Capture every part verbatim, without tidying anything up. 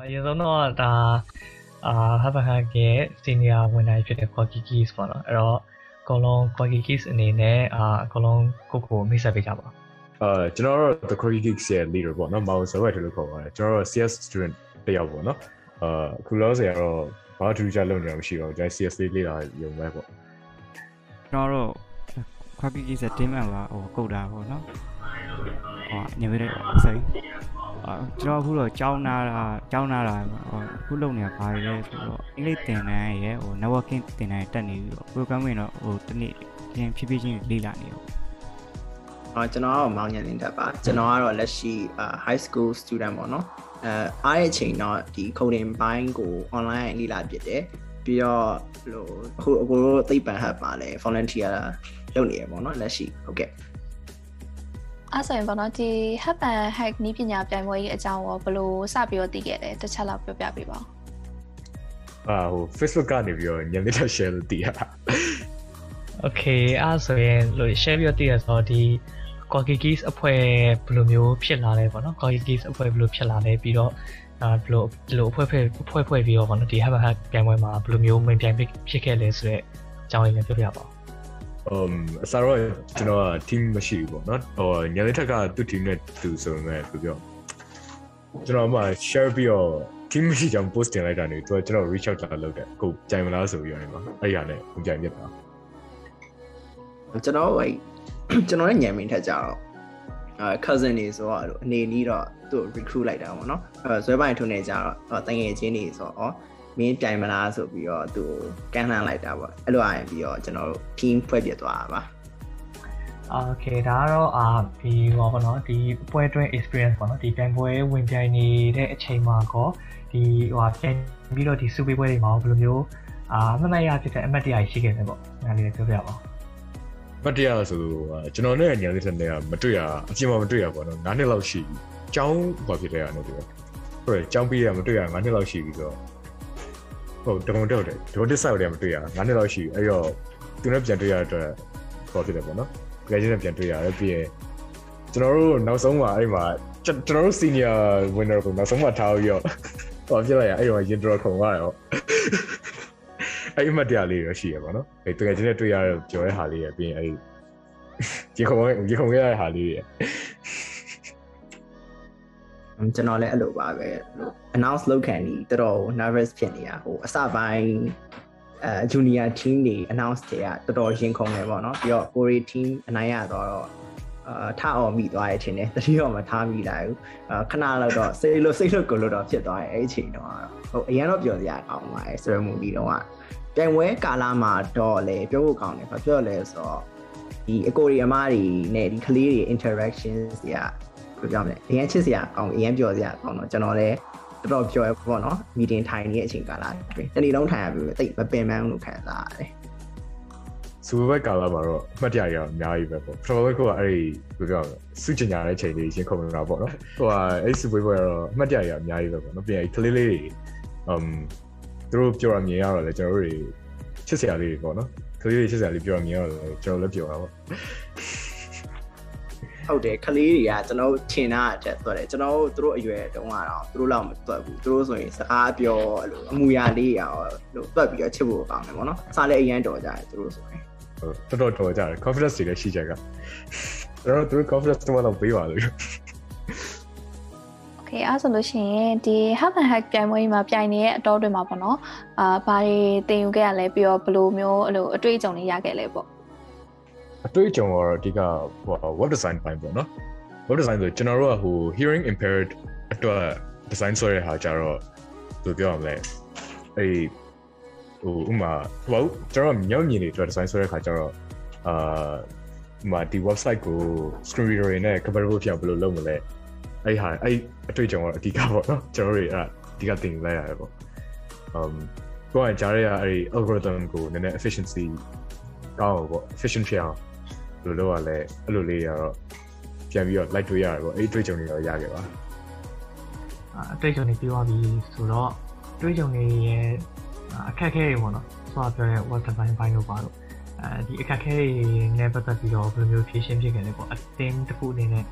အရင်ဆုံးတော့ဒါအာဟာဘဟာရဲ့ senior ဝန်ထမ်းဖြစ်တဲ့ Quacky Keys ပေါ့နော်အဲ့တော့အကုန်လုံး Quacky Keys အနေနဲ့အာအကုန်လုံးကိုကိုမိတ်ဆက်ပေးကြပါအာကျွန်တော်တို့ the Quacky Keys ရဲ့ leader ပေါ့နော်မောင်စောဝဲတယ်လို့ခေါ်ပါတယ်ကျွန်တော်တို့ C S student တယောက်ပေါ့နော်အာခုလောဆယ်ကတော့ဘာထူးခြားလုပ်နေရမရှိတော့ကျွန်တော် C S လေးလေ့လာရုံပဲပေါ့ကျွန်တော်တို့ Quacky Keys ရဲ့ team member ဟိုကုတ်တာပေါ့နော်ဟောညနေတဲ့စိတ်အာကျွန်တော်အခုတော့ကြောင်းနာတာကြောင်းနာတာဟိုအခုလုပ်နေတာဘာလဲဆိုတော့အင်္ဂလိပ်သင်တန်းရဲ့ဟို networking သင်တန်းတက်နေပြီးတော့ programming တော့ဟိုတနေ့ချင်းဖြည်းဖြည်းချင်းလေ့လာနေရောအော်ကျွန်တော်ကတော့မောင်ညံတင်တက်ပါကျွန်တော်ကတော့လက်ရှိ high school student ပေါ့နော်အဲအားတဲ့အချိန်တော့ဒီ coding ဘိုင်းကို online လေ့လာဖြစ်တယ်ပြီးတော့ဟိုအခုအခုသိပ္ပံ hub ပါလဲ volunteer လုပ်နေရပေါ့နော်လက်ရှိဟုတ်ကဲ့အဲ့ဆိုရင်ပေါ့နော်ဒီ hub and hack နည်းပညာပြိုင်ပွဲကြီးအကြောင်းရောဘယ်လိုစပြီးတော့သိခဲ့လဲတစ်ချက်လောက်ပြောပြပေးပါဦးအာဟို Facebook ကနေပြီးတော့ညနေတော့ share လုပ်တည်ရတာ Okay အဲ့ဆိုရင်လို့ share ပြီးတော့တည်ရဆိုတော့ဒီ Quacky Keys အဖွဲ့ဘယ်လိုမျိုးဖြစ်လာလဲပေါ့နော် Quacky Keys အဖွဲ့ဘယ်လိုဖြစ်လာလဲပြီးတော့အာဘယ်လိုဘယ်လိုအဖွဲ့ဖွဲ့ဖွဲ့ဖွဲ့ပြီးတော့ပေါ့နော်ဒီ hub and hack ပြိုင်ပွဲမှာဘယ်လိုမျိုးဝင်ပြိုင်ဖြစ်ခဲ့လဲဆိုတော့အကြောင်းလေးလည်းပြောပြပါဦး um အစားတော့ကျွန်တော် team မရှိဘူးပေါ့နော်ဟိုညနေထက်ကသူ့ team နဲ့သူဆိုပေမဲ့ပြောကျွန်တော်မှ share ပြီးတော့ team မရှိကြောင်း post တင်လိုက်တာနေသူကကျွန်တော် reach out လာလုပ်တယ်ကိုကြိုင်မလားဆိုပြီးရတယ်မှာအဲ့ရနဲ့ကိုကြိုင်ပြတ်တာကျွန်တော်ဟိုကျွန်တော်ရဲ့ညံမင်းထက်ကြတော့အဲ cousin တွေဆိုတော့အနေနီးတော့သူ့ recruit လိုက်တာပေါ့နော်အဲဇွဲပိုင်းထုံးနေကြတော့တငယ်ချင်းတွေဆိုတော့မင်းပြိုင်မလားဆိုပြီးတော့သူကမ်းလှမ်းလိုက်တာပေါ့အဲ့လိုအားပြီးတော့ကျွန်တော်တို့ team ဖွဲ့ပြသွားတာပါ Okay ဒါကတော့အာဒီဟောပေါ့နော်ဒီပွဲတွင်း experience ပေါ့နော်ဒီပြိုင်ပွဲဝင်ပြိုင်နေတဲ့အချိန်မှာကောဒီဟိုဟာပြိုင်ပြီးတော့ဒီစုပေးပွဲတွေမှာဘယ်လိုမျိုးအာမမရဖြစ်တဲ့အမှတ်တရရှိခဲ့တယ်ပေါ့ငါလေးပြောပြပါဦးမတရားဆိုကျွန်တော်နဲ့ညနေထက်နဲ့မတွေ့ရအပြင်မှာမတွေ့ရပေါ့နော်၅နှစ်လောက်ရှိပြီ။ကျောင်းဘာဖြစ်လဲရတယ်ပြော။ဟုတ်တယ်ကျောင်းပြီးရမတွေ့ရ၅နှစ်လောက်ရှိပြီဆိုတော့ဟုတ်တုံတုံတယ်ဒိုတစ်ဆောက်တည်းမတွေ့ရ၅နှစ်လောက်ရှိအဲ့တော့သူနဲ့ပြန်တွေ့ရတဲ့ဘာဖြစ်လဲပေါ့နော်။ graduate နဲ့ပြန်တွေ့ရတယ်ပြီးရင်ကျွန်တော်တို့နောက်ဆုံးမှာအဲ့မှာကျွန်တော်တို့ senior winner ကိုနောက်ဆုံးမှာထားပြီးတော့ဟောပြလိုက်ရအဲ့တော့ရင်တော်ခုံသွားရောအဲ့အမှတ်တရလေးရရှိရပါတော့အဲ့တကယ်ချင်းနဲ့တွေ့ရတဲ့ကြော်တဲ့ဟာလေးရပြီးရင်အဲ့ဒီခုံဒီခုံရတဲ့ဟာလေးရကျွန်တော်လည်းအဲ့လိုပါပဲ announce လုပ်ခံပြီးတော်တော် nervous ဖြစ်နေတာဟိုအစပိုင်းအဲ junior team တွေ announce တွေကတော်တော်ရင်ခုန်နေပေါ့နော်ပြီးတော့ Korea team အနိုင်ရတော့အာထားအောင်မိသွားရခြင်းနဲ့တတိယမထားမိလိုက်ဘူးအာခဏလောက်တော့စိတ်လို့စိတ်လို့ကိုလို့တော့ဖြစ်သွားတယ်အဲ့အချိန်တော့ဟိုအရင်တော့ပြောစရာကောင်းပါတယ် ceremony တော့ကပြိုင်ပွဲကာလမှာတော့လေပြောဖို့ကောင်းတယ်ဘာပြောလဲဆိုတော့ဒီအကိုရီအမားတွေနဲ့ဒီကလေးတွေ interactions တွေကဘယ်ပြောမလဲအရင်ချစ်စရာကောင်းအရင်ပြောစရာကောင်းတော့ကျွန်တော်လည်းတော်တော်ပြောရပေါ့နော် meeting ထိုင်နေတဲ့အချိန်ကာလတွေတနေ့လုံးထိုင်ရပြီတိတ်မပင်ပန်းလို့ခံစားရတယ်စူဘက်ကာလာမှာတော့အမှတ်တရရအများကြီးပဲပေါ့ပထမဆုံးကအဲ့ဒီဘယ်ပြောစုချညာတဲ့ချိန်လေးရှင်းခုံနေတာပေါ့နော်ဟိုဟာအဲ့စူပွဲပွဲတော့အမှတ်တရရအများကြီးပဲပေါ့နော်ပြန်ကလေးလေးတွေ um သူတို့ပြောရမြင်ရတော့လေကျွန်တော်တို့တွေချစ်စရာလေးတွေပေါ့နော်ကလေးတွေချစ်စရာလေးပြောရမြင်ရတော့လေကျွန်တော်လည်းပြောတာပေါ့ဟုတ်တယ်ကလေးတွေကကျွန်တော်ထင်တာတက်သွားတယ်ကျွန်တော်တို့သူတို့အရွယ်တုန်းကတော့သူတို့လောက်မတွက်ဘူးသူတို့ဆိုရင်စကားပြောအဲ့လိုအမူအရာလေးရောလို့တွက်ပြီးတော့ချစ်ဖို့ကောင်းတယ်ပေါ့နော်စားလည်းအရင်တော်ကြတယ်သူတို့ဆိုရင်ဟုတ်တော်တော်တော်ကြတယ် confidence တွေလည်းရှိကြကကျွန်တော်တို့ confidence တော့ပေးပါလို့ Okay အဲ့ဆိုလို့ရှိရင်ဒီ hub and hack ပြိုင်ပွဲကြီးမှာပြိုင်နေတဲ့အတော်တွေမှာပေါ့နော်အာဘာတွေသင်ယူခဲ့ရလဲပြီးတော့ဘယ်လိုမျိုးအဲ့လိုအတွေ့အကြုံတွေရခဲ့လဲပေါ့အတွေ့အကြုံကတော့အဓိကဟို web design ပိုင်းပေါ့နော် web design ဆိုကျွန်တော်တို့ကဟို hearing impaired အတွက် design ဆိုရတဲ့ဟာကြတော့ဘယ်လိုပြောရမလဲအဲ့ဟိုဥမာဟိုကျွန်တော်မျက်မြင်တွေအတွက် design ဆိုရတဲ့ခါကြတော့အာမှာဒီ website ကို screen reader တွေနဲ့ compatible ဖြစ်အောင်ဘယ်လိုလုပ်မလဲအဲ့ဟာအဲ့အတွေ့အကြုံကတော့အဓိကပေါ့နော်ကျွန်တော်တို့အဲ့အဓိကသင်လိုက်ရတယ်ပေါ့ um ကိုယ်ကကြားရတဲ့အဲ့ algorithm ကိုနည်းနည်း efficiency ကောင်းပေါ့ efficient ဖြစ်အောင်ဘယ်လိုလုပ်ရလဲအဲ့လိုလေးရတော့ပြန်ပြီးတော့ like တွေ့ရတယ်ပေါ့အဲ့အတွေ့အကြုံတွေတော့ရခဲ့ပါအတွေ့အကြုံတွေပြောသွားပြီဆိုတော့အတွေ့အကြုံတွေရဲ့အခက်အခဲတွေပေါ့နော်ဆိုတော့ပြောတဲ့ web design ဘိုင်းလို့ပါတော့အဲဒီအခက်အခဲတွေနဲ့ပတ်သက်ပြီးတော့ဘယ်လိုမျိုးဖြေရှင်းဖြစ်ခဲ့လဲပေါ့အတင်းတစ်ခုအနေနဲ့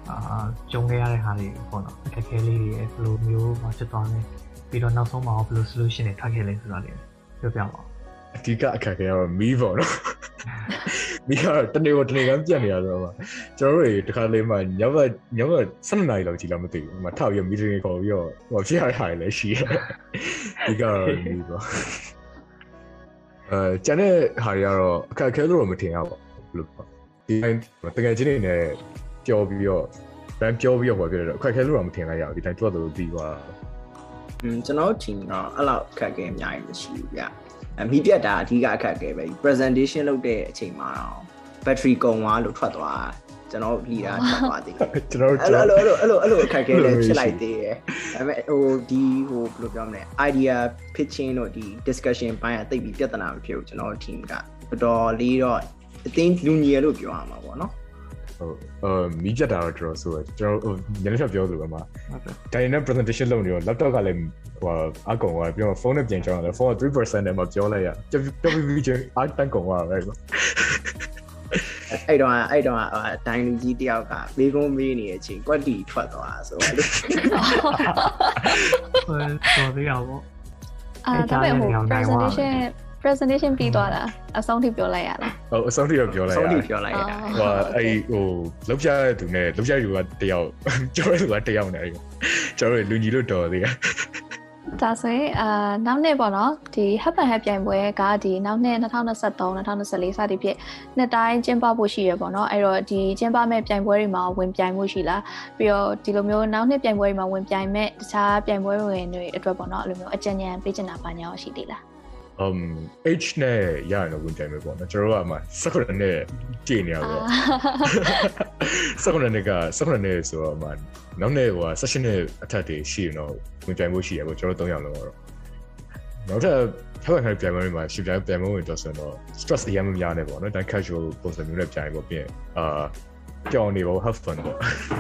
အာကြုံခဲ့ရတဲ့ဟာတွေပေါ့နော်အခက်အခဲလေးတွေဘယ်လိုမျိုးမှဖြစ်သွားလဲပြီးတော့နောက်ဆုံးမှာဘယ်လို solution တွေထွက်ခဲ့လဲဆိုတာလေးပြောပြပါဦးအဓိကအခက်အခဲကတော့မီးပေါ့နော်မီးကတော့တနေ့ကတနေ့ကပြတ်နေရတော့မှာကျွန်တော်တို့တခါလေးမှညဘက်ညဘက်ဆယ်နှစ်နာရီလောက်ကြည့်လို့မသိဘူးဟိုထောက်ရမီတင်းခေါ်ပြီးတော့ဟိုဖြစ်ရတဲ့ဟာတွေလည်းရှိတယ်ဒီကတော့မီးပေါ့အဲကျန်တဲ့ဟာတွေကတော့အခက်အခဲလို့တော့မထင်ရပါဘူးလို့ပေါ့ဒီတိုင်းတကယ်ချင်းနေနဲ့ကြော်ပြီးတော့ဗန်ပြောပြီးတော့ပြောပြတယ်အခက်အခဲလို့တော့မထင်လိုက်ရဘူးဒီတိုင်းတွတ်လို့ပြီးသွားอืมကျွန်တော် team တော့အဲ့လောက်အခက်အခဲအများကြီးမရှိဘူးဗျအမိပြတ်တာအဓိကအခက်အခဲပဲ presentation လုပ်တဲ့အချိန်မှာတော့ battery ကုန်သွားလို့ထွက်သွားကျွန်တော် leader ထွက်သွားသေးတယ်ကျွန်တော်အဲ့လိုအဲ့လိုအဲ့လိုအဲ့လိုအခက်အခဲလည်းဖြစ်လိုက်သေးတယ်ဒါပေမဲ့ဟိုဒီဟိုဘယ်လိုပြောမလဲ idea pitching တို့ဒီ discussion ဘိုင်းကတိတ်ပြီးပြဿနာမဖြစ်ဘူးကျွန်တော် team ကတော်တော်လေးတော့အသိလူညီရလို့ပြောရမှာပေါ့နော်ဟုတ်အာမီးကြက်တာတော့ကျွန်တော်ဆိုတော့ကျွန်တော်ဟိုညနေချက်ပြောလို့ပဲမှာဒါနဲ့ presentation လုပ်နေတော့ laptop ကလည်းဟိုအကောင်ကပြောဖုန်းနဲ့ပြန်ကြောင်းတယ် for three percent နဲ့မှပြောလိုက်ရပြပြပြချင်းအတန်းကောင်ပါပဲအဲ့တော့အဲ့တော့ဒိုင်လူကြီးတယောက်ကမေးခွန်းမေးနေတဲ့အချိန် quality ထွက်သွားဆိုတော့လို့ဟိုတော်သေးအောင်ပေါ့အာဒါပေမဲ့ presentation presentation ပြီးသွားတာအဆုံးထိပြောလိုက်ရလားဟုတ်အဆုံးထိတော့ပြောလိုက်ရအဆုံးထိပြောလိုက်ရတာဟိုအဲ့ဟိုလောက်ပြတဲ့သူနဲ့လောက်ပြယူကတယောက်ကျော်တဲ့သူကတယောက်နဲ့အဲ့ကျော်ရလူကြီးလို့တော်သေးတယ်ဒါဆိုရင်အာနောက်နှစ်ပေါ့နော်ဒီ Hub and Hack ပြိုင်ပွဲကဒီနောက်နှစ်twenty twenty-three twenty twenty-fourစသည်ဖြင့်နှစ်တိုင်းကျင်းပဖို့ရှိရပေါ့နော်အဲ့တော့ဒီကျင်းပမဲ့ပြိုင်ပွဲတွေမှာဝင်ပြိုင်မှုရှိလားပြီးတော့ဒီလိုမျိုးနောက်နှစ်ပြိုင်ပွဲတွေမှာဝင်ပြိုင်မဲ့တခြားပြိုင်ပွဲဝင်တွေအတွက်ပေါ့နော်အဲ့လိုမျိုးအကြံဉာဏ်ပေးချင်တာပါညာရှိသေးလား um H နဲ့ရရင်တော့ဝင်ကြိုင်မယ်ပေါ့နော်ကျွန်တော်တို့ကမှsevenနဲ့ကြည့်နေရတော့sevenနဲ့ကsevenနဲ့ဆိုတော့မှနောက်နေ့ဟို session နဲ့အထက်တွေရှိရင်တော့ဝင်ကြိုင်ဖို့ရှိရပေါ့ကျွန်တော်တို့threeယောက်လုံးတော့နောက်ထပ်ထပ်ခါပြိုင်ပွဲမှာရှင်းပြိုင်ပွဲဝင်တော့ဆိုတော့ stress အရင်မများနဲ့ပေါ့နော်တိုင်း casual ပုံစံမျိုးနဲ့ပြိုင်ပေါ့ပြင်အာကြောင်နေပေါ့ have fun ပေါ့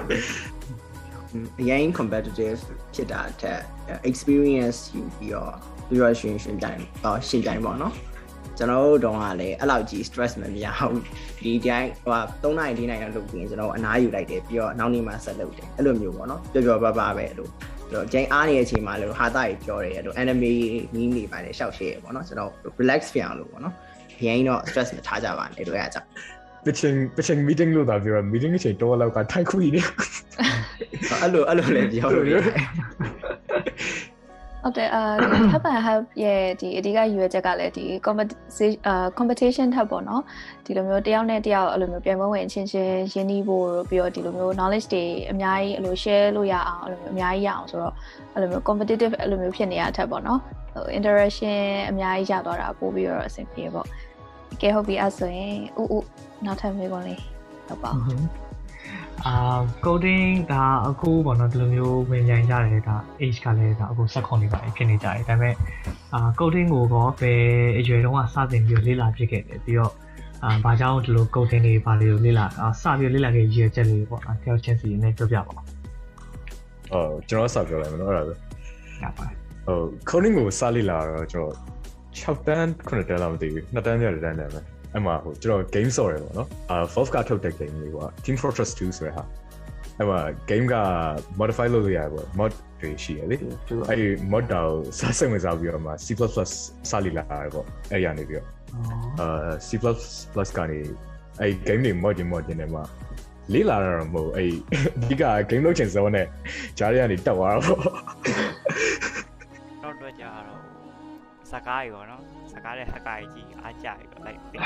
အရင် competitive ဖြစ်တာတဲ့ experience ယူပြီးတော့ပြီးတော့ရှင်ရှင်ပြိုင်တော့ရှင်ပြိုင်ပေါ့နော်ကျွန်တော်တို့တော့ကလည်းအဲ့လောက်ကြီး stress မမြအောင်ဒီတိုင်းဟိုthreeနာရီfourနာရီလောက်လုပ်ပြီးကျွန်တော်အနားယူလိုက်တယ်ပြီးတော့နောက်နေ့မှဆက်လုပ်တယ်အဲ့လိုမျိုးပေါ့နော်ပျော်ပျော်ပါပါပဲလို့ကျွန်တော်ကျင်းအားနေတဲ့အချိန်မှာလို့ဟာတာကြီးပြောတယ်လို့ anime နီးနေပါတယ်ရှောက်ရှေ့ပေါ့နော်ကျွန်တော် relax ဖြစ်အောင်လို့ပေါ့နော်အရင်တော့ stress မထားကြပါနဲ့လို့ရကြ pitching pitching meeting လို့သာပြော meeting အချိန်တော့လောက်ကထိုက်ခွေနေအဲ့လိုအဲ့လိုလည်းပြောလို့ရတယ်ဟုတ်တယ်အာ Hub and Hack ရဲ့ဒီအဓိကရွေးချက်ကလည်းဒီ competition အာ competition ထပ်ပေါ့နော်ဒီလိုမျိုးတယောက်နဲ့တယောက်အဲ့လိုမျိုးပြိုင်ပွဲဝင်အချင်းချင်းရင်းနှီးဖို့ပြီးတော့ဒီလိုမျိုး knowledge တွေအများကြီးအဲ့လို share လို့ရအောင်အဲ့လိုမျိုးအများကြီးရအောင်ဆိုတော့အဲ့လိုမျိုး competitive အဲ့လိုမျိုးဖြစ်နေရတဲ့ထပ်ပေါ့နော်ဟို interaction အများကြီးရသွားတာပို့ပြီးတော့အဆင်ပြေပေါ့ကဲဟုတ်ပြီအဲ့ဆိုရင်ဥဥနောက်ထပ်မေးခွန်းလေးဟုတ်ပါအာ coding ကအခုပေါ့နော်ဒီလိုမျိုးဝင်ရိုင်းကြတယ်ဒါ age ကလည်းဒါအခုsevenနေပါဖြစ်နေကြတယ်ဒါပေမဲ့အာ coding ကိုတော့ဘယ်အရွယ်တုန်းကစတင်ပြီးလေ့လာဖြစ်ခဲ့တယ်ပြီးတော့အာဘာကြောင့်ဒီလို coding တွေဘာလို့လေ့လာအာစပြီးလေ့လာခဲ့ရည်ချက်လေးပေါ့နော်တယောက်ချင်းစီနဲ့ပြောပြပါဦးအော်ကျွန်တော်စပြောလိုက်မယ်နော်အဲ့ဒါပဲရပါတယ်ဟို coding ကိုစလေ့လာတော့ကျွန်တော်sixတန်းnineတန်းလောက်မသိဘူးtwoတန်းပြတန်းတန်းပဲအဲ့မှာဟိုကျွန်တော် game ဆော်ရပေါ့နော်အာ Valve ကထုတ်တဲ့ game လေးပေါ့ Team Fortress two ဆိုတဲ့ဟာအဲ့မှာ game က modify လုပ်လို့ရတယ်ပေါ့ mod တွေရှိရလေအဲ့ဒီ mod တော့စစိတ်ဝင်စားပြီးတော့မှ C++ စလေ့လာရတယ်ပေါ့အဲ့ရနေပြီးတော့အာ C++ ကနေအဲ့ game တွေ mod တွေ mod တွေနဲ့မှလေ့လာရတော့မဟုတ်အဲ့ဒီက game လုပ်ချင်စောနဲ့ဂျားတွေကနေတက်သွားတော့တော့တော့ကြာတော့စကားရီပေါ့နော်စကားတဲ့ဟက်ကာကြီးအားကြပြီတော့လိုက်ပြီ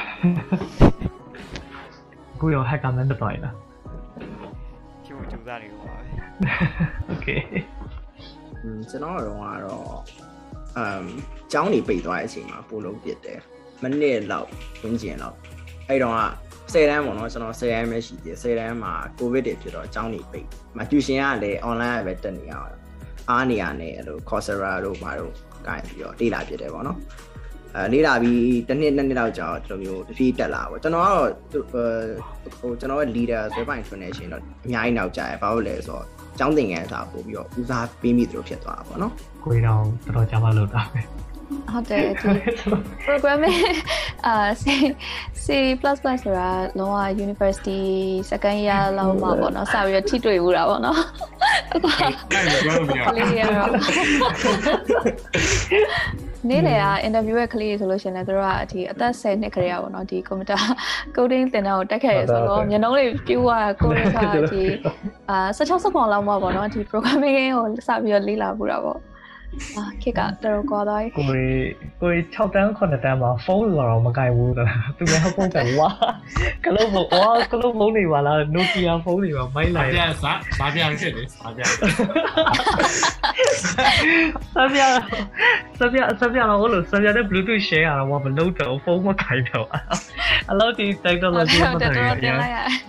အခုရောဟက်ကာမန်တော့တော်ရလားကျူကျူစားနေပါပဲโอเคอืมကျွန်တော်တော့ကတော့အမ်ကျောင်းနေပိတ်သွားတဲ့အချိန်မှာပို့လုံးပြစ်တယ်မိနစ်လောက်ဝန်းကျင်လောက်အဲ့တော့ကtenတန်းပေါ့နော်ကျွန်တော်tenတန်းပဲရှိသေးတယ်tenတန်းမှာကိုဗစ်တွေဖြစ်တော့ကျောင်းနေပိတ်မကျူရှင်ကလည်း online ပဲတက်နေရအောင်အားနေရနဲ့အဲ့လို Coursera တို့ဘာတို့ကိုင်ပြီးတော့လေ့လာဖြစ်တယ်ပေါ့နော်အဲလေ့လာပြီးတစ်နှစ်နှစ်နှစ်လောက်ကြာတော့ဒီလိုမျိုးတစ်ပြေးတက်လာပေါ့ကျွန်တော်ကတော့ဟိုကျွန်တော်ရဲ့ leader ဆိုပိုင်း international တော့အများကြီးနောက်ကြာရဘာလို့လဲဆိုတော့ကျောင်းသင်ခန်းစာပို့ပြီးတော့ဦးစားပေးမိသလိုဖြစ်သွားတာပေါ့နော်ကိုယ်တော့တော်တော်ကြာမှလို့တာပဲဟုတ်တယ်ဒီ programming အာ C C++ ဆိုတာလုံးဝ university second year လောက်မှာပေါ့နော်စပြီးတော့ထိတွေ့ဘူးတာပေါ့နော်အခုကလေးရတော့နေ့လေက interview ရဲ့ကလေးဆိုလို့ရှိရင်လည်းတို့ကဒီအသက်tenနှစ်ခရေပေါ့နော်ဒီ computer coding သင်တန်းကိုတက်ခဲ့ရဆိုတော့မျက်နှာလေးပြူသွား coding ကဒီအာsixteen စပောင်လောက်မှာပေါ့နော်ဒီ programming ကိုစပြီးတော့လေ့လာပူတာပေါ့အာခေတ်ကတော်တော်ကွာသွားပြီကိုယ်ကိုယ်sixတန်းnineတန်းမှာဖုန်းလာတော့မကင်ဘူးလားသူများဖုန်းတယ်ဝါကလုံးဖုန်းဝါကလုံးဖုန်းတွေပါလား Nokia ဖုန်းတွေပါမိုက်လိုက်တယ်စာစာပြန်ဖြစ်တယ်စာပြန်စာပြန်စာပြန်စာပြန်တော့လို့စာပြန်နဲ့ Bluetooth share ရတော့မလုပ်တော့ဖုန်းမကင်တော့အလောက်ဒီ technology မတော်ရရ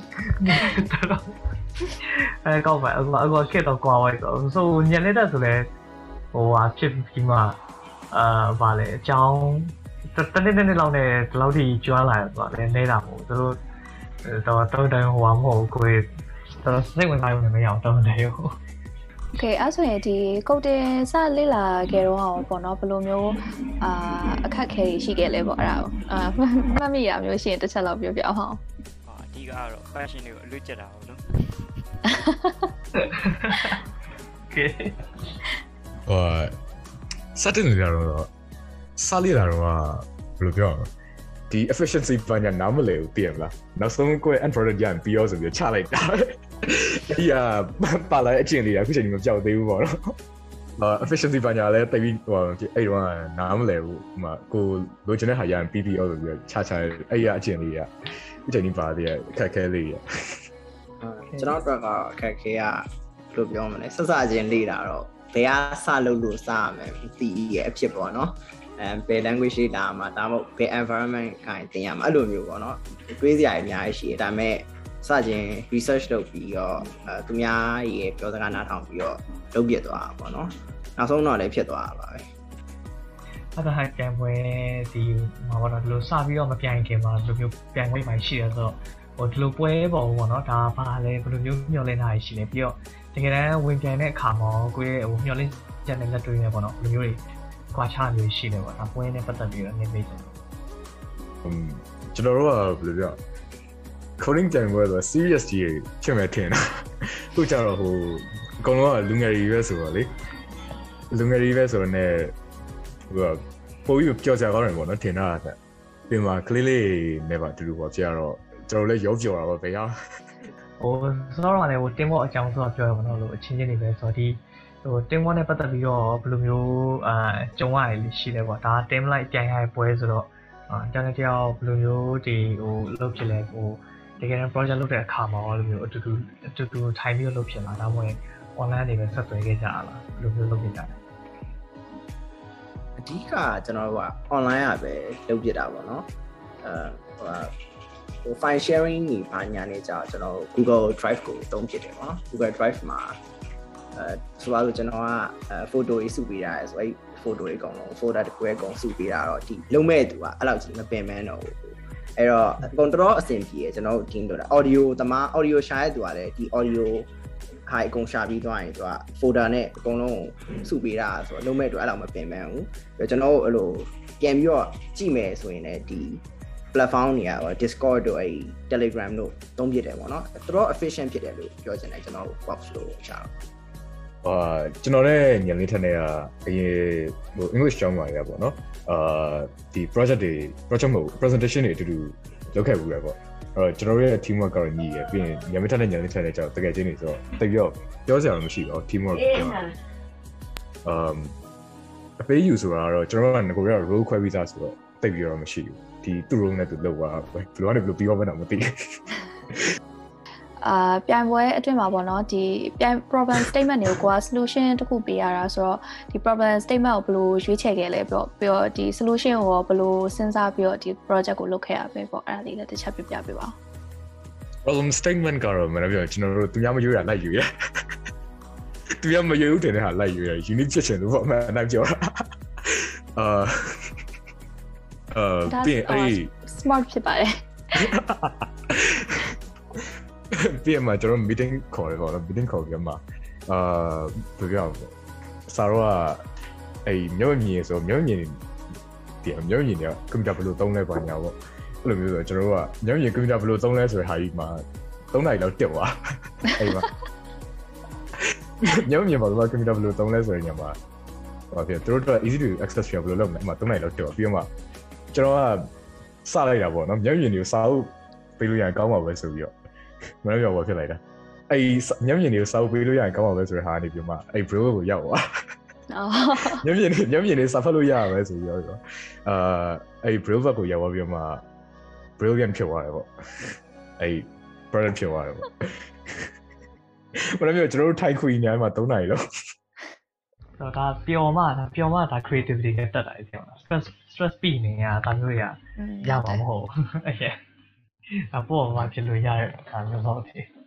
အဲကောက်ပါအခုအခုခေတ်တော့ကွာသွားပြီဆိုညနေတက်ဆိုလဲဟိုဟာဖြစ်ပြီးမှအာဗာလေအကြောင်းတနေ့တနေ့လောက်နဲ့ဒီလောက်ထိကျွမ်းလာတယ်ဆိုတာလည်းနေတာမဟုတ်ဘူးသူတို့တော့တော့တိုင်းဟိုဟာမဟုတ်ဘူးကိုယ်တော့စိတ်ဝင်စားရုံနဲ့မရအောင်တော့တယ်ဟုတ် Okay အဲ့ဆိုရင်ဒီ coding စလေ့လာခဲ့တော့အောင်ပေါ့နော်ဘယ်လိုမျိုးအာအခက်ခဲရှိခဲ့လဲပေါ့အဲ့ဒါကိုအာမှတ်မိရမျိုးရှိရင်တစ်ချက်လောက်ပြောပြအောင်ဟာအဓိကတော့ passion တွေကိုအလွတ်ကျက်တာဟုတ်နော် Okay ဟိုစတင်နေကြတော့စားလိလာတော့ဘယ်လိုပြောရလဲဒီ efficiency ဘာညာနားမလဲဘူးသိရမလားနောက်ဆုံးကို end product ရရင်ပြီးရောဆိုပြီးချလိုက်တာဒီကပါလာတဲ့အကျင့်လေးအခုချိန်ကြီးမပြောက်သေးဘူးပေါ့နော်အာ efficiency ဘာညာလည်းတိတ်ပြီးဟိုအဲ့တော့နားမလဲဘူးဟိုမှာကိုလိုချင်တဲ့ဟာရရင်ပြီးပြီးရောဆိုပြီးချချအဲ့ရအကျင့်လေးကအခုချိန်ကြီးပါသေးရဲ့အခက်ခဲလေးရကျွန်တော်တို့ကအခက်ခဲကဘယ်လိုပြောမလဲဆက်စချင်းလေးတာတော့ဘယ်အားစလုပ်လို့စရမယ်ဒီရဲ့အဖြစ်ပေါ့နော်အဲဘယ် language တွေလာမှာဒါမှမဟုတ်ဘယ် environment ကိုင်သင်ရမှာအဲ့လိုမျိုးပေါ့နော်တွေးစရာအများကြီးရှိတယ်ဒါပေမဲ့စချင်း research လုပ်ပြီးတော့အဲသူများရဲ့ပြောစကားနားထောင်ပြီးတော့လုပ်ပြသွားတာပေါ့နော်နောက်ဆုံးတော့လည်းဖြစ်သွားတာပါပဲအဲ့ဒါဟိုက်ပြန်ပွဲဒီမှာပေါ့နော်ဒီလိုစပြီးတော့မပြိုင်ခင်မှာဒီလိုမျိုးပြိုင်ပွဲမှရှိရဆိုတော့ဟိုဒီလိုပွဲပေါ့ပေါ့နော်ဒါပါလဲဘယ်လိုမျိုးမျှော်လင့်တာရှိလဲပြီးတော့တကယ်တမ်းဝင်ပြိုင်တဲ့အခါမှာကိုယ့်ရဲ့ဟိုမျှော်လင့်ချက်နဲ့လက်တွေ့နဲ့ပေါ့နော်ဘယ်လိုမျိုးတွေကွာခြားမျိုးရှိလဲပေါ့ဒါပွဲနဲ့ပတ်သက်ပြီးတော့နေပေးချင်တယ်။อืมကျွန်တော်တို့ကဘယ်လိုပြော coding ပြိုင်ပွဲဆို serious ကြီးဖြစ်မဲ့ထင်တာ။ခုကျတော့ဟိုအကောင်လုံးကလူငယ်တွေပဲဆိုတော့လေလူငယ်တွေပဲဆိုတော့ ਨੇ ဟိုပိုပြီးကြောက်ကြကောင်းတယ်ပေါ့နော်ထင်တာကပြင်မှာကလေးလေးနဲ့ပါတူတူပေါ့ပြရတော့ကျွန်တော်လည်းရောပြောတာပေါ့ဗျာဟိုဆိုတော့လည်းဟို team work အကြောင်းဆိုတာပြောရမှာတော့လို့အချင်းချင်းတွေပဲဆိုတော့ဒီဟို team work နဲ့ပတ်သက်ပြီးတော့ဘယ်လိုမျိုးအာကြုံရတယ်ရှိလဲပေါ့ဒါ team like ပြိုင်ရပွဲဆိုတော့အာတကယ်ကြောက်ဘယ်လိုမျိုးဒီဟိုလုပ်ဖြစ်လဲဟိုတကယ်တမ်း project လုပ်တဲ့အခါမှာရောလိုမျိုးအတူတူအတူတူထိုင်ပြီးလုပ်ဖြစ်လာဒါမှမဟုတ် online တွေပဲဆက်သွယ်ခဲ့ကြရလားဘယ်လိုမျိုးလုပ်နေကြလဲအဓိကကျွန်တော်တို့က online อ่ะပဲလုပ်ပြတာပေါ့နော်အဲဟိုဟို file sharing ကြီးဘာညာနေကြကျွန်တော် Google Drive ကိုသုံးဖြစ်တယ်ပေါ့နော် Google Drive မှာအဲဆိုတော့ကျွန်တော်ကအဲ photo တွေစုပေးရတယ်ဆိုတော့အဲ photo တွေအကုန်လုံး folder တစ်ခုရဲ့အကုန်စုပေးတာတော့ဒီလုံးမဲ့သူကအဲ့လောက်ကြီးမပင်မန်းတော့ဘူးအဲ့တော့အကုန်တော်တော်အဆင်ပြေတယ်ကျွန်တော်တို့ team တို့တာ audio တမ audio ရှာတဲ့သူကလည်းဒီ audio ဟာအကုန်ရှာပြီးသွားရင်သူက folder နဲ့အကုန်လုံးစုပေးတာဆိုတော့လုံးမဲ့သူအဲ့လောက်မပင်မန်းဘူးပြီးတော့ကျွန်တော်တို့အဲ့လိုပြန်ပြီးတော့ကြည့်မယ်ဆိုရင်လည်းဒီplatform တွေက Discord တို့အဲ Telegram တို့သုံးပြတယ်ပေါ့နော်တော်တော် efficient ဖြစ်တယ်လို့ပြောချင်တယ်ကျွန်တော်တို့ box လို့ရှာတော့အာကျွန်တော်လည်းညနေထက်နေကအရင်ဟို English ကျောင်းမှာရပေါ့နော်အာဒီ project တွေ project မဟုတ် presentation တွေအတူတူလုပ်ခဲ့ဘူးရပေါ့အဲ့တော့ကျွန်တော်ရဲ့ team work ကတော့ညီရပြီးရင်ညနေထက်နဲ့ညနေထက်နဲ့ကျတော့တကယ်ချင်းနေဆိုတော့တိတ်ရောပြောစရာမရှိတော့ team work ပြောအမ်အပေးယူဆိုတာတော့ကျွန်တော်ကငကိုရ role ခွဲပြီးသားဆိုတော့တိတ်ပြီးတော့မရှိဘူးဒီသူ့ role နဲ့သူလုပ်သွားဘယ်လိုလဲဘယ်လိုပြီးတော့မသိဘူးအာပြိုင်ပွဲအတွင်းမှာပေါ့နော်ဒီပြိုင် problem statement တွေကိုကိုက solution တစ်ခုပေးရတာဆိုတော့ဒီ problem statement ကိုဘယ်လိုရွေးချယ်ခဲ့လဲပြီးတော့ပြီးတော့ဒီ solution ကိုဘယ်လိုစဉ်းစားပြီးတော့ဒီ project ကိုလုပ်ခဲ့ရပဲပေါ့အဲ့ဒါလေးလည်းတစ်ချက်ပြပြပေးပါဦး problem statement ကတော့မင်းပြောကျွန်တော်တို့သူများမရွေးတာလိုက်ရွေးရသူများမရွေးဘူးတဲ့ဟာလိုက်ရွေးရ unique ဖြစ်ချင်လို့ပေါ့အမှန်တိုင်းပြောတာအာအာပြင်အဲ့ smart ဖြစ်ပါတယ်ပြင်မှာကျွန်တော် meeting ခေါ်ရတော့ meeting ခေါ်ပြီးမှအာဘယ်ပြောစာတော့အဲ့မြို့မြင်ဆိုမြို့မြင်點မျက်မြင်တွေကကွန်ပျူတာဘယ်လိုသုံးလဲပေါ့ညာပေါ့အဲ့လိုမျိုးဆိုကျွန်တော်တို့ကမျက်မြင်ကွန်ပျူတာဘယ်လိုသုံးလဲဆိုတဲ့ဟာကြီးမှာသုံးနိုင်လောက်တက်သွားအဲ့မှာမျက်မြင်ပါတော့ကွန်ပျူတာဘယ်လိုသုံးလဲဆိုရင်ညာမှာဟောဖြစ်သူတို့က easy to access ဖြစ်ဘယ်လိုလုပ်လဲအဲ့မှာသုံးနိုင်လောက်တက်သွားပြီးတော့မှကျွန်တော်ကစလိုက်တာပေါ့နော်မျက်မြင်တွေကိုစာအုပ်ပေးလို့ရရင်ကောင်းပါပဲဆိုပြီးတော့မလို့ရောဖြစ်လိုက်တာအဲ့မျက်မြင်တွေကိုစာအုပ်ပေးလို့ရရင်ကောင်းပါပဲဆိုတဲ့ဟာနေပြီးမှအဲ့ bro ကိုရောက်သွားမျက်မြင်မျက်မြင်တွေစာဖတ်လို့ရရပဲဆိုပြီးတော့အာအဲ့ bro ဘက်ကိုရောက်သွားပြီးမှ brilliant ဖြစ်သွားတယ်ပေါ့အဲ့ brilliant ဖြစ်သွားတယ်ပေါ့ဘယ်လိုမျိုးကျွန်တော်တို့ Thai Queen ညမှာသုံးနိုင်လို့တော့ဒါပျော်မှဒါပျော်မှဒါ creativity နဲ့တက်တာလေပြောတာ stress stress ပြီးနေရတာမျိုးရရမှာမဟုတ်အဲ့အပေါ်မှာဖြစ်လို့ရတဲ့အခါမျိုးတော့ဖြစ်